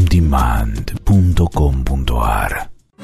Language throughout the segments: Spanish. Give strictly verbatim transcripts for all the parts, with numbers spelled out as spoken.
demand punto com punto a r.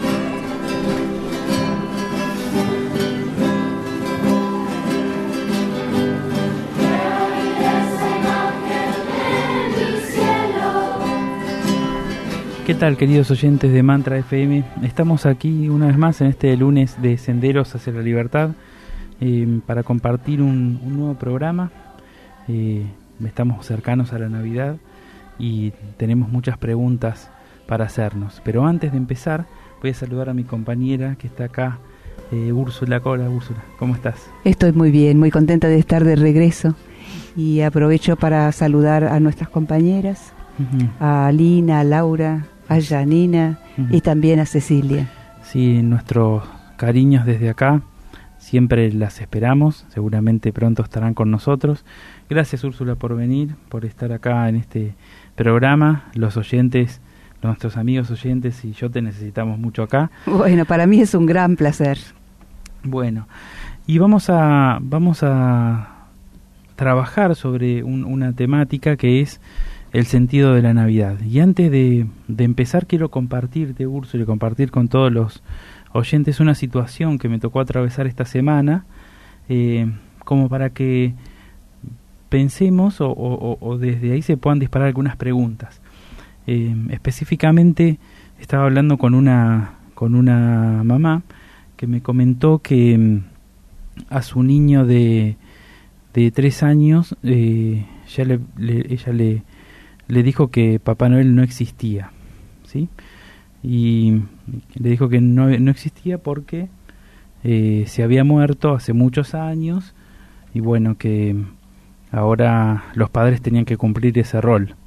¿Qué tal, queridos oyentes de Mantra F M? Estamos aquí una vez más en este lunes de Senderos hacia la Libertad eh, para compartir un, un nuevo programa. Eh, estamos cercanos a la Navidad y tenemos muchas preguntas para hacernos. Pero antes de empezar, voy a saludar a mi compañera que está acá, eh, Úrsula. Hola, Úrsula, ¿cómo estás? Estoy muy bien, muy contenta de estar de regreso y aprovecho para saludar a nuestras compañeras, uh-huh. a Lina, a Laura, a Janina uh-huh. y también a Cecilia. Sí, nuestros cariños desde acá, siempre las esperamos, seguramente pronto estarán con nosotros. Gracias, Úrsula, por venir, por estar acá en este programa. Los oyentes, nuestros amigos oyentes y yo te necesitamos mucho acá. Bueno, para mí es un gran placer. Bueno, y vamos a vamos a trabajar sobre un, una temática que es el sentido de la Navidad. Y antes de, de empezar, quiero compartirte, Úrsula, y compartir con todos los oyentes una situación que me tocó atravesar esta semana, eh, como para que pensemos o, o, o desde ahí se puedan disparar algunas preguntas. Eh, específicamente estaba hablando con una con una mamá que me comentó que mm, a su niño de de tres años eh, ya le, le, ella le le dijo que Papá Noel no existía, ¿sí? Y le dijo que no, no existía porque eh, se había muerto hace muchos años y bueno, que ahora los padres tenían que cumplir ese rol.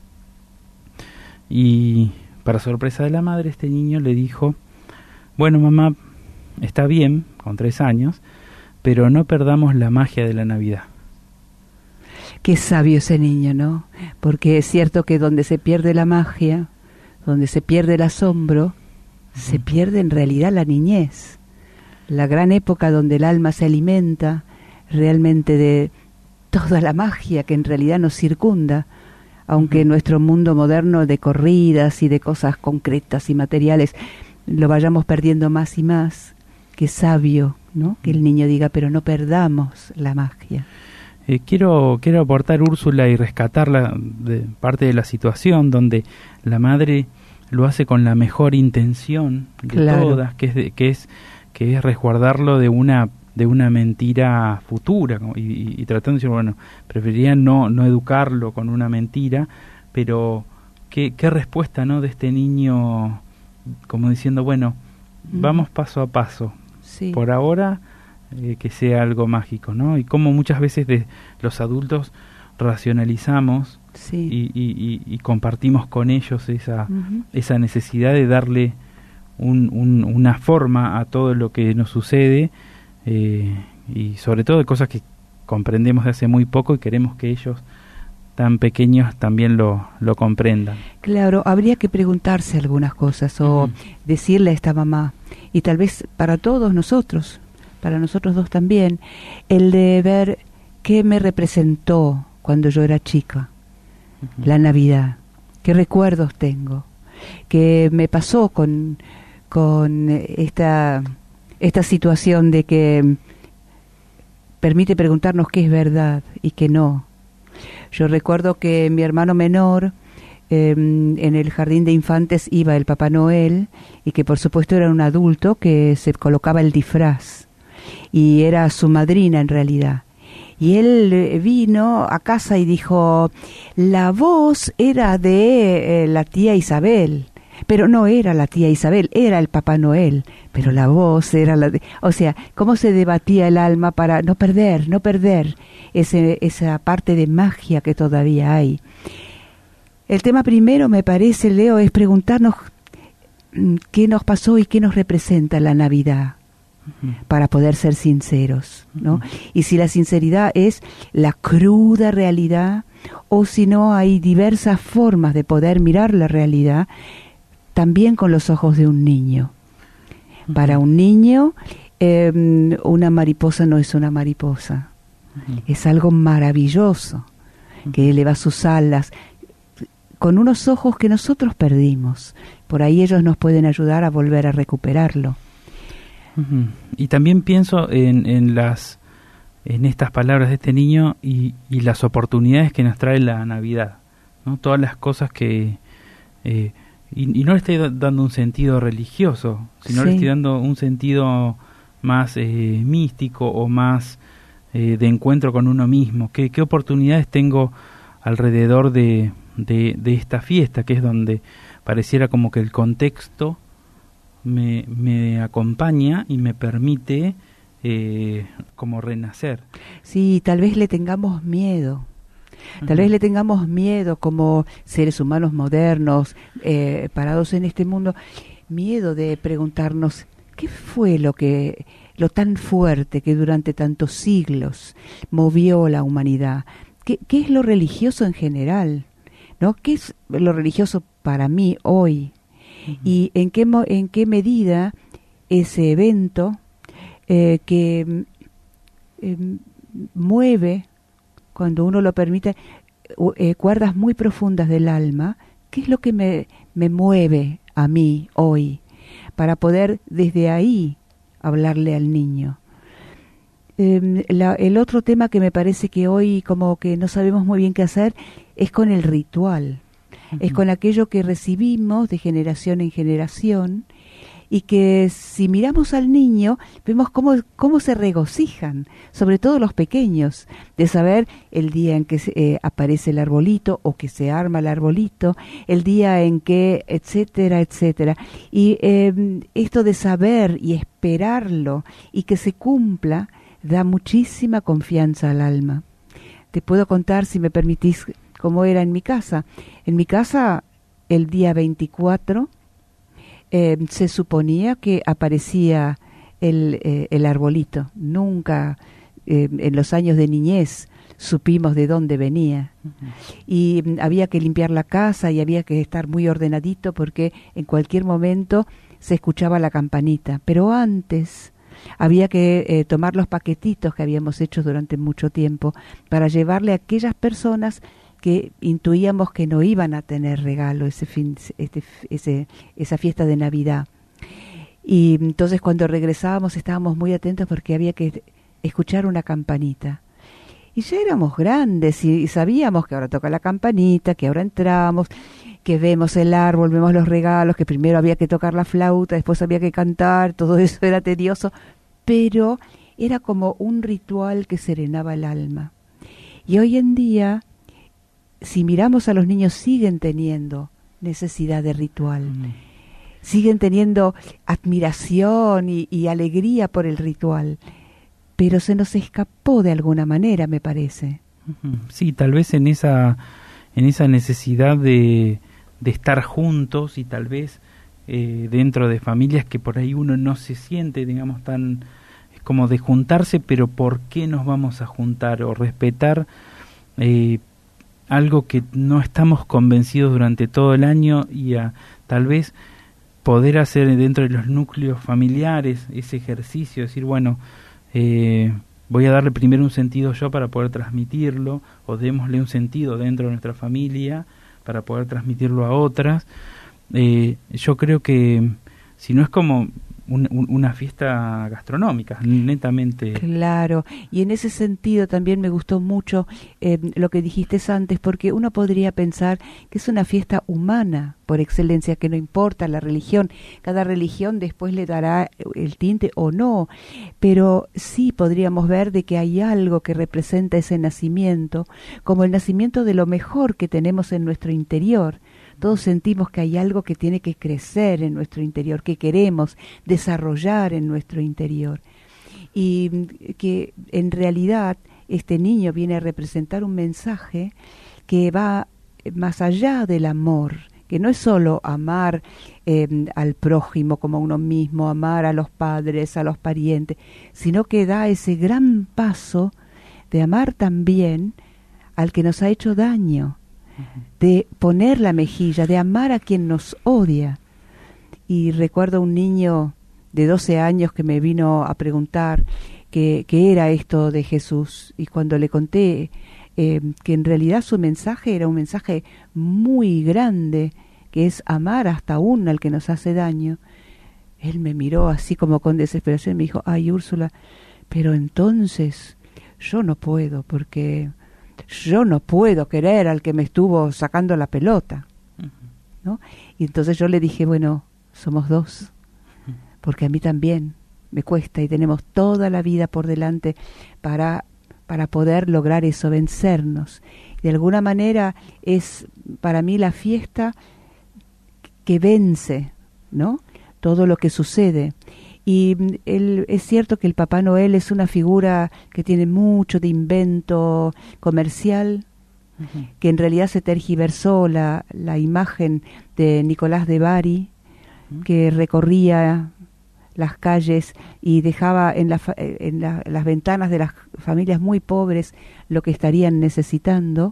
Y para sorpresa de la madre, este niño le dijo: bueno, mamá, está bien, con tres años, pero no perdamos la magia de la Navidad. Qué sabio ese niño, ¿no? Porque es cierto que donde se pierde la magia, donde se pierde el asombro, uh-huh. se pierde en realidad la niñez. La gran época donde el alma se alimenta realmente de toda la magia que en realidad nos circunda, aunque uh-huh. nuestro mundo moderno de corridas y de cosas concretas y materiales lo vayamos perdiendo más y más. Qué sabio, ¿no? Que el niño diga, pero no perdamos la magia. Eh, quiero quiero aportar, Úrsula, y rescatarla de parte de la situación donde la madre lo hace con la mejor intención de claro. todas, que es de, que es que es resguardarlo de una de una mentira futura y, y, y tratando de decir, bueno, preferiría no no educarlo con una mentira, pero qué qué respuesta, ¿no?, de este niño, como diciendo, bueno, mm. vamos paso a paso. Sí. Por ahora Eh, que sea algo mágico, ¿no? Y como muchas veces de los adultos racionalizamos sí. y, y, y, y compartimos con ellos esa uh-huh. esa necesidad de darle un, un, una forma a todo lo que nos sucede eh, y sobre todo de cosas que comprendemos de hace muy poco y queremos que ellos tan pequeños también lo, lo comprendan. Claro, habría que preguntarse algunas cosas o uh-huh. decirle a esta mamá, y tal vez para todos nosotros, para nosotros dos también, el de ver qué me representó cuando yo era chica, uh-huh. la Navidad, qué recuerdos tengo, qué me pasó con, con esta, esta situación de que permite preguntarnos qué es verdad y qué no. Yo recuerdo que mi hermano menor, eh, en el jardín de infantes iba el Papá Noel, y que por supuesto era un adulto que se colocaba el disfraz, y era su madrina en realidad. Y él vino a casa y dijo, la voz era de eh, la tía Isabel, pero no era la tía Isabel, era el Papá Noel, pero la voz era la de... O sea, cómo se debatía el alma para no perder, no perder ese, esa parte de magia que todavía hay. El tema primero, me parece, Leo, es preguntarnos qué nos pasó y qué nos representa la Navidad, para poder ser sinceros, ¿no? Uh-huh. Y si la sinceridad es la cruda realidad, o si no, hay diversas formas de poder mirar la realidad, también con los ojos de un niño. Uh-huh. Para un niño, eh, una mariposa no es una mariposa, uh-huh. es algo maravilloso, uh-huh. que eleva sus alas, con unos ojos que nosotros perdimos. Por ahí ellos nos pueden ayudar a volver a recuperarlo. Uh-huh. Y también pienso en, en las en estas palabras de este niño y, y las oportunidades que nos trae la Navidad, ¿no? Todas las cosas que eh, y, y no le estoy dando un sentido religioso, sino sí. le estoy dando un sentido más eh, místico o más eh, de encuentro con uno mismo. ¿Qué, qué oportunidades tengo alrededor de, de, de esta fiesta, que es donde pareciera como que el contexto me, me acompaña y me permite eh, como renacer? Sí, tal vez le tengamos miedo. Tal uh-huh. vez le tengamos miedo como seres humanos modernos, eh, parados en este mundo, miedo de preguntarnos qué fue lo que, lo tan fuerte que durante tantos siglos movió la humanidad. ¿Qué, qué es lo religioso en general? ¿No? ¿Qué es lo religioso para mí hoy? Uh-huh. Y en qué mo- en qué medida ese evento eh, que eh, mueve, cuando uno lo permite, eh, cuerdas muy profundas del alma, ¿qué es lo que me, me mueve a mí hoy? Para poder desde ahí hablarle al niño. Eh, la, el otro tema que me parece que hoy como que no sabemos muy bien qué hacer es con el ritual. Uh-huh. Es con aquello que recibimos de generación en generación, y que si miramos al niño, vemos cómo, cómo se regocijan, sobre todo los pequeños, de saber el día en que eh, aparece el arbolito o que se arma el arbolito, el día en que, etcétera, etcétera. Y eh, esto de saber y esperarlo y que se cumpla, da muchísima confianza al alma. Te puedo contar, si me permitís, cómo era en mi casa. En mi casa, el día veinticuatro, Eh, se suponía que aparecía el, eh, el arbolito. Nunca eh, en los años de niñez supimos de dónde venía. Uh-huh. Y mm, había que limpiar la casa y había que estar muy ordenadito porque en cualquier momento se escuchaba la campanita. Pero antes había que eh, tomar los paquetitos que habíamos hecho durante mucho tiempo para llevarle a aquellas personas que intuíamos que no iban a tener regalo ese fin, este, ese, esa fiesta de Navidad. Y entonces cuando regresábamos estábamos muy atentos porque había que escuchar una campanita. Y ya éramos grandes y, y sabíamos que ahora toca la campanita, que ahora entramos, que vemos el árbol, vemos los regalos, que primero había que tocar la flauta, después había que cantar, todo eso era tedioso, pero era como un ritual que serenaba el alma. Y hoy en día, si miramos a los niños, siguen teniendo necesidad de ritual, mm. siguen teniendo admiración y, y alegría por el ritual, pero se nos escapó de alguna manera, me parece. Sí, tal vez en esa en esa necesidad de, de estar juntos y tal vez eh, dentro de familias que por ahí uno no se siente, digamos, tan como de juntarse, pero ¿por qué nos vamos a juntar? O respetar eh, algo que no estamos convencidos durante todo el año y a tal vez poder hacer dentro de los núcleos familiares ese ejercicio, decir, bueno, eh, voy a darle primero un sentido yo para poder transmitirlo, o démosle un sentido dentro de nuestra familia para poder transmitirlo a otras. Eh, yo creo que si no es como Un, un, una fiesta gastronómica, netamente. Claro, y en ese sentido también me gustó mucho eh, lo que dijiste antes, porque uno podría pensar que es una fiesta humana por excelencia, que no importa la religión, cada religión después le dará el tinte o no, pero sí podríamos ver de que hay algo que representa ese nacimiento, como el nacimiento de lo mejor que tenemos en nuestro interior. Todos sentimos que hay algo que tiene que crecer en nuestro interior, que queremos desarrollar en nuestro interior. Y que en realidad este niño viene a representar un mensaje que va más allá del amor, que no es solo amar eh, al prójimo como a uno mismo, amar a los padres, a los parientes, sino que da ese gran paso de amar también al que nos ha hecho daño, de poner la mejilla, de amar a quien nos odia. Y recuerdo un niño de doce años que me vino a preguntar qué, qué era esto de Jesús, y cuando le conté eh, que en realidad su mensaje era un mensaje muy grande, que es amar hasta aún al que nos hace daño. Él me miró así como con desesperación y me dijo, ay, Úrsula, pero entonces yo no puedo, porque yo no puedo querer al que me estuvo sacando la pelota, ¿no? Y entonces yo le dije, bueno, somos dos, porque a mí también me cuesta y tenemos toda la vida por delante para, para poder lograr eso, vencernos. De alguna manera es para mí la fiesta que vence, ¿no?, todo lo que sucede. Y él, es cierto que el Papá Noel es una figura que tiene mucho de invento comercial, uh-huh. que en realidad se tergiversó la, la imagen de Nicolás de Bari, uh-huh. que recorría las calles y dejaba en, la, en la, las ventanas de las familias muy pobres lo que estarían necesitando.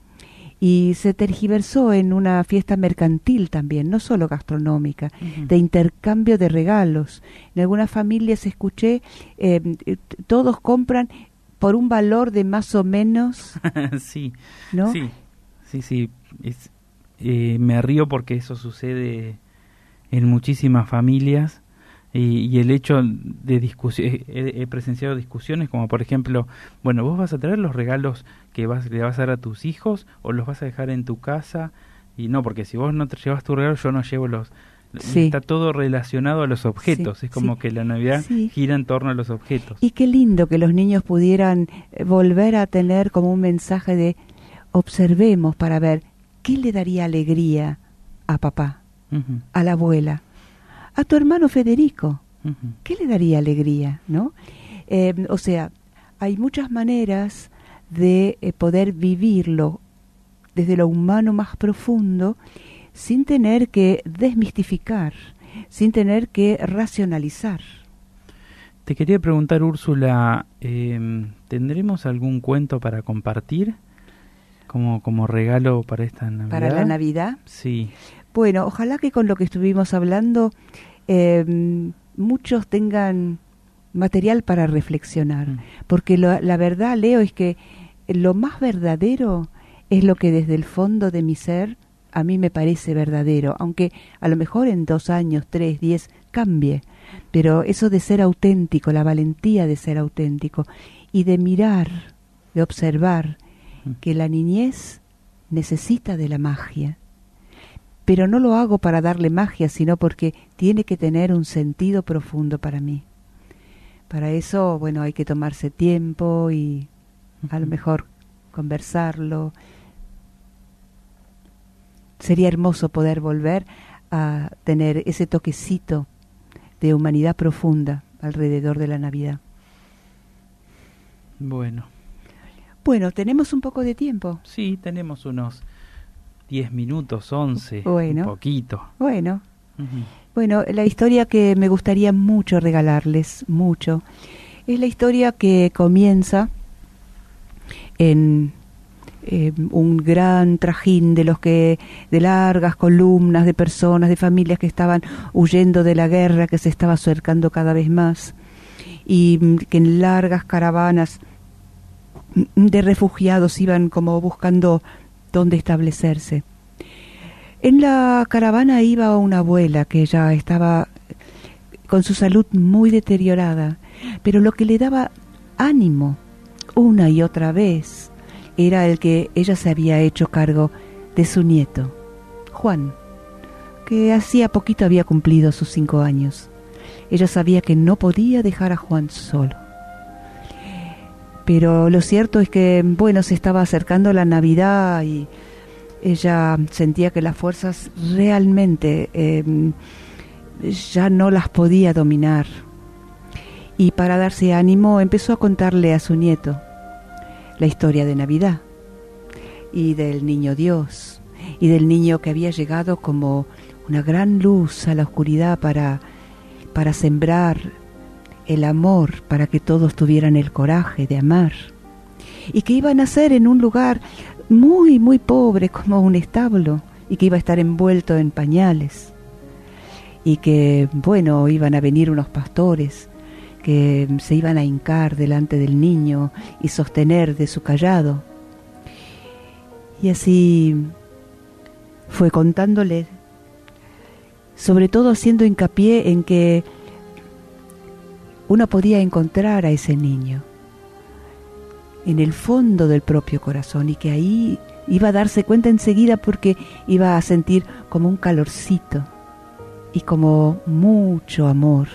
Y se tergiversó en una fiesta mercantil también, no solo gastronómica, uh-huh. de intercambio de regalos. En algunas familias escuché, eh, todos compran por un valor de más o menos... sí, ¿no? sí, sí, sí. Es, eh, me río porque eso sucede en muchísimas familias. Y, y el hecho de discusión, he, he presenciado discusiones como por ejemplo, bueno, vos vas a traer los regalos que vas, le vas a dar a tus hijos o los vas a dejar en tu casa, y no, porque si vos no te llevas tu regalo, yo no llevo los... Sí. Está todo relacionado a los objetos, sí, es como sí. que la Navidad sí. gira en torno a los objetos. Y qué lindo que los niños pudieran volver a tener como un mensaje de observemos para ver qué le daría alegría a papá, uh-huh. a la abuela, a tu hermano Federico, uh-huh. ¿qué le daría alegría, no? Eh, o sea, hay muchas maneras de eh, poder vivirlo desde lo humano más profundo, sin tener que desmistificar, sin tener que racionalizar. Te quería preguntar, Úrsula, eh, ¿tendremos algún cuento para compartir como, como regalo para esta Navidad? ¿Para la Navidad? Sí. Bueno, ojalá que con lo que estuvimos hablando eh, muchos tengan material para reflexionar, mm. porque lo, la verdad, Leo, es que lo más verdadero es lo que desde el fondo de mi ser a mí me parece verdadero, aunque a lo mejor en dos años, tres, diez, cambie, pero eso de ser auténtico, la valentía de ser auténtico y de mirar, de observar mm. que la niñez necesita de la magia. Pero no lo hago para darle magia, sino porque tiene que tener un sentido profundo para mí. Para eso, bueno, hay que tomarse tiempo y a lo mejor conversarlo. Sería hermoso poder volver a tener ese toquecito de humanidad profunda alrededor de la Navidad. Bueno. Bueno, ¿tenemos un poco de tiempo? Sí, tenemos unos... Diez minutos, once, bueno, un poquito. Bueno, uh-huh. bueno, la historia que me gustaría mucho regalarles, mucho, es la historia que comienza en eh, un gran trajín de los que, de largas columnas de personas, de familias que estaban huyendo de la guerra que se estaba acercando cada vez más, y que en largas caravanas de refugiados iban como buscando dónde establecerse. En la caravana iba una abuela que ya estaba con su salud muy deteriorada, pero lo que le daba ánimo una y otra vez era el que ella se había hecho cargo de su nieto, Juan, que hacía poquito había cumplido sus cinco años. Ella sabía que no podía dejar a Juan solo. Pero lo cierto es que, bueno, se estaba acercando la Navidad y ella sentía que las fuerzas realmente eh, ya no las podía dominar. Y para darse ánimo empezó a contarle a su nieto la historia de Navidad y del niño Dios y del niño que había llegado como una gran luz a la oscuridad para, para sembrar el amor, para que todos tuvieran el coraje de amar, y que iba a nacer en un lugar muy, muy pobre como un establo, y que iba a estar envuelto en pañales, y que, bueno, iban a venir unos pastores que se iban a hincar delante del niño y sostener de su cayado, Y así fue contándole, sobre todo haciendo hincapié en que uno podía encontrar a ese niño en el fondo del propio corazón y que ahí iba a darse cuenta enseguida porque iba a sentir como un calorcito y como mucho amor.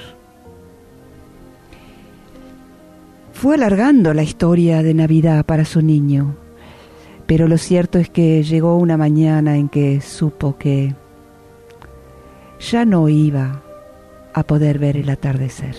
Fue alargando la historia de Navidad para su niño, pero lo cierto es que llegó una mañana en que supo que ya no iba a poder ver el atardecer.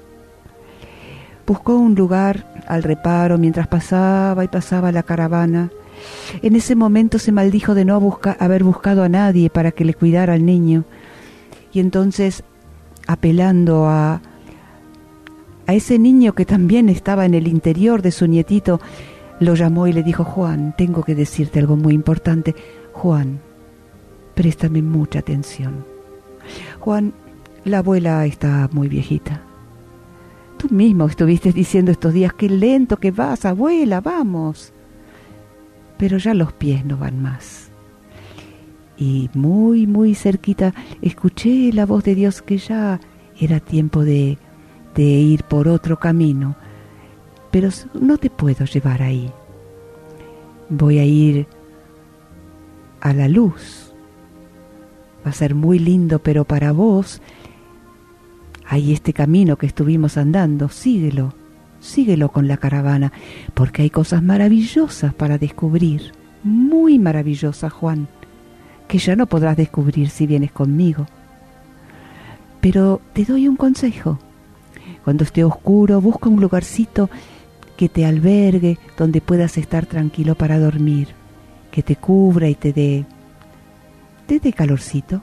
Buscó un lugar al reparo mientras pasaba y pasaba la caravana. En ese momento se maldijo de no busca, haber buscado a nadie para que le cuidara al niño. Y entonces, apelando a, a ese niño que también estaba en el interior de su nietito, lo llamó y le dijo: Juan, tengo que decirte algo muy importante. Juan, préstame mucha atención. Juan, la abuela está muy viejita. Tú mismo estuviste diciendo estos días: qué lento que vas, abuela, vamos. Pero ya los pies no van más. Y muy, muy cerquita escuché la voz de Dios que ya era tiempo de, de ir por otro camino. Pero no te puedo llevar ahí. Voy a ir a la luz. Va a ser muy lindo, pero para vos hay este camino que estuvimos andando. Síguelo, síguelo con la caravana, porque hay cosas maravillosas para descubrir. Muy maravillosas, Juan, que ya no podrás descubrir si vienes conmigo. Pero te doy un consejo. Cuando esté oscuro, busca un lugarcito que te albergue, donde puedas estar tranquilo para dormir, que te cubra y te dé, te dé calorcito.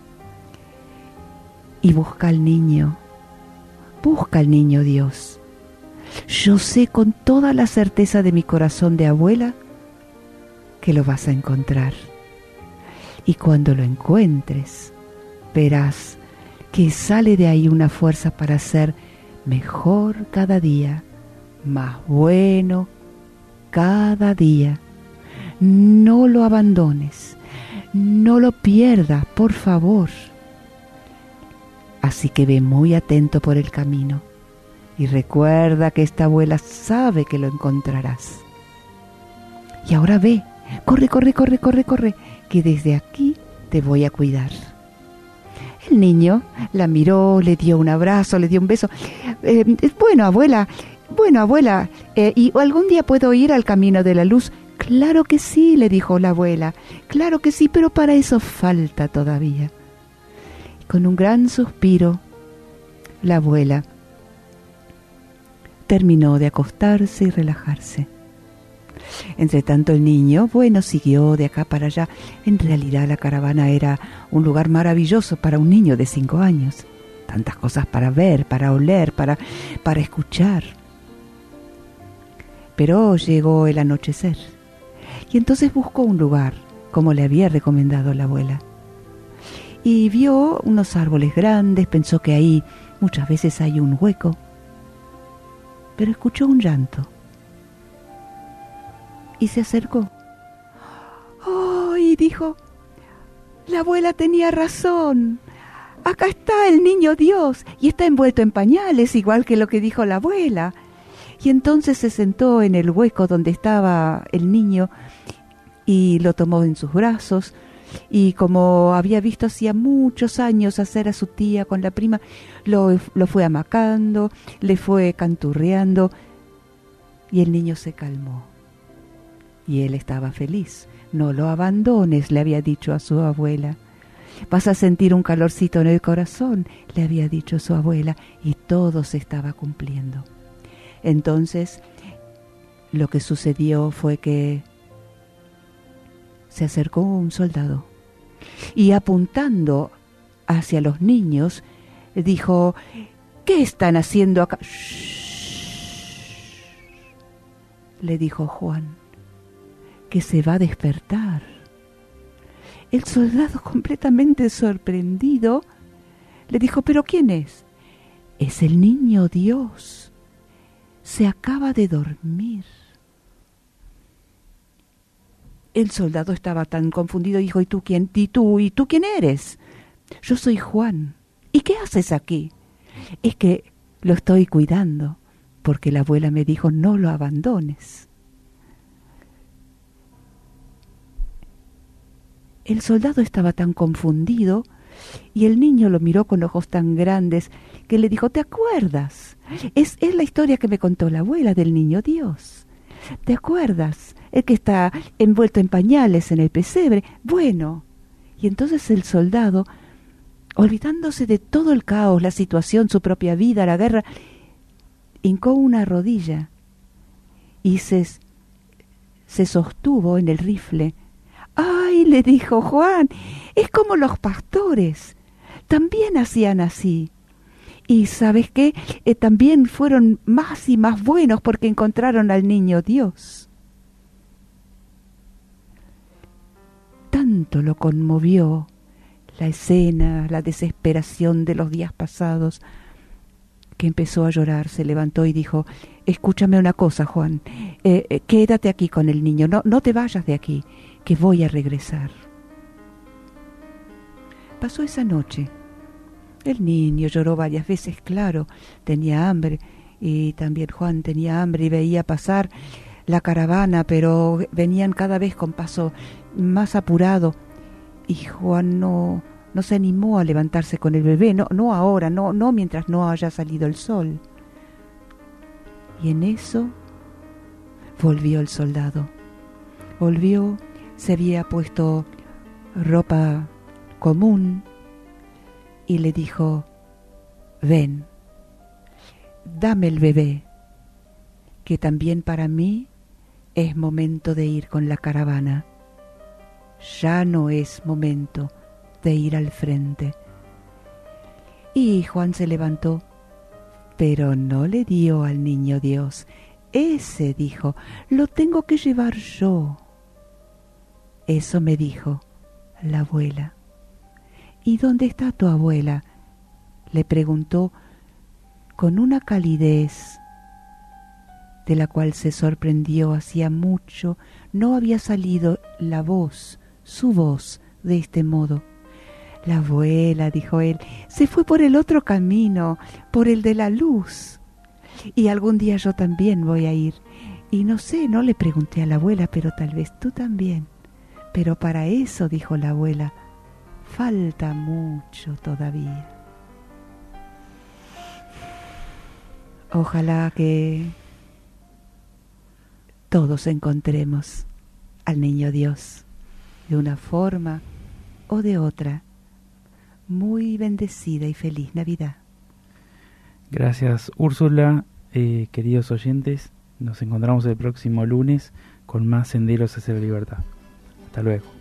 Y busca al niño, busca al niño Dios. Yo sé con toda la certeza de mi corazón de abuela que lo vas a encontrar. Y cuando lo encuentres, verás que sale de ahí una fuerza para ser mejor cada día, más bueno cada día. No lo abandones, no lo pierdas, por favor. Así que ve muy atento por el camino y recuerda que esta abuela sabe que lo encontrarás. Y ahora ve, corre, corre, corre, corre, corre, que desde aquí te voy a cuidar. El niño la miró, le dio un abrazo, le dio un beso. Eh, bueno, abuela, bueno, abuela, eh, ¿y algún día puedo ir al camino de la luz? Claro que sí, le dijo la abuela, claro que sí, pero para eso falta todavía. Y con un gran suspiro, la abuela terminó de acostarse y relajarse. Entre tanto el niño, bueno, siguió de acá para allá. En realidad la caravana era un lugar maravilloso para un niño de cinco años. Tantas cosas para ver, para oler, para, para escuchar. Pero llegó el anochecer y entonces buscó un lugar, como le había recomendado la abuela. Y vio unos árboles grandes, pensó que ahí muchas veces hay un hueco. Pero escuchó un llanto. Y se acercó. ¡Oh! Y dijo: la abuela tenía razón. Acá está el niño Dios y está envuelto en pañales, igual que lo que dijo la abuela. Y entonces se sentó en el hueco donde estaba el niño y lo tomó en sus brazos. Y como había visto hacía muchos años hacer a su tía con la prima, lo, lo fue amacando, le fue canturreando y el niño se calmó. Y él estaba feliz. No lo abandones, le había dicho a su abuela. Vas a sentir un calorcito en el corazón, le había dicho su abuela, y todo se estaba cumpliendo. Entonces, lo que sucedió fue que se acercó un soldado y apuntando hacia los niños, dijo: ¿qué están haciendo acá? Shh, le dijo Juan, que se va a despertar. El soldado, completamente sorprendido, le dijo: ¿pero quién es? Es el niño Dios. Se acaba de dormir. El soldado estaba tan confundido, dijo, ¿y tú quién? ¿Y tú? ¿Y tú quién eres? Yo soy Juan. ¿Y qué haces aquí? Es que lo estoy cuidando, porque la abuela me dijo, no lo abandones. El soldado estaba tan confundido y el niño lo miró con ojos tan grandes que le dijo, ¿te acuerdas? Es, es la historia que me contó la abuela del niño Dios. ¿Te acuerdas? El que está envuelto en pañales en el pesebre. Bueno, y entonces el soldado, olvidándose de todo el caos, la situación, su propia vida, la guerra, hincó una rodilla y se, se sostuvo en el rifle. ¡Ay!, le dijo Juan, es como los pastores, también hacían así. Y ¿sabes qué? Eh, también fueron más y más buenos porque encontraron al niño Dios. Tanto lo conmovió la escena, la desesperación de los días pasados, que empezó a llorar, se levantó y dijo, escúchame una cosa, Juan, eh, eh, quédate aquí con el niño, no, no te vayas de aquí, que voy a regresar. Pasó esa noche. El niño lloró varias veces, claro, tenía hambre, y también Juan tenía hambre y veía pasar la caravana, pero venían cada vez con paso más apurado, y Juan no, no se animó a levantarse con el bebé, no, no ahora, no, no mientras no haya salido el sol. Y en eso volvió el soldado. Volvió, se había puesto ropa común y le dijo, ven, dame el bebé, que también para mí es momento de ir con la caravana. Ya no es momento de ir al frente. Y Juan se levantó, pero no le dio al niño Dios. Ese, dijo, lo tengo que llevar yo. Eso me dijo la abuela. ¿Y dónde está tu abuela?, le preguntó con una calidez de la cual se sorprendió. Hacía mucho no había salido la voz, su voz, de este modo. La abuela, dijo él, se fue por el otro camino, por el de la luz. Y algún día yo también voy a ir. Y no sé, no le pregunté a la abuela, pero tal vez tú también. Pero para eso, dijo la abuela, falta mucho todavía. Ojalá que todos encontremos al niño Dios de una forma o de otra. Muy bendecida y feliz Navidad. Gracias, Úrsula. Eh, queridos oyentes, nos encontramos el próximo lunes con más Senderos hacia la Libertad. Hasta luego.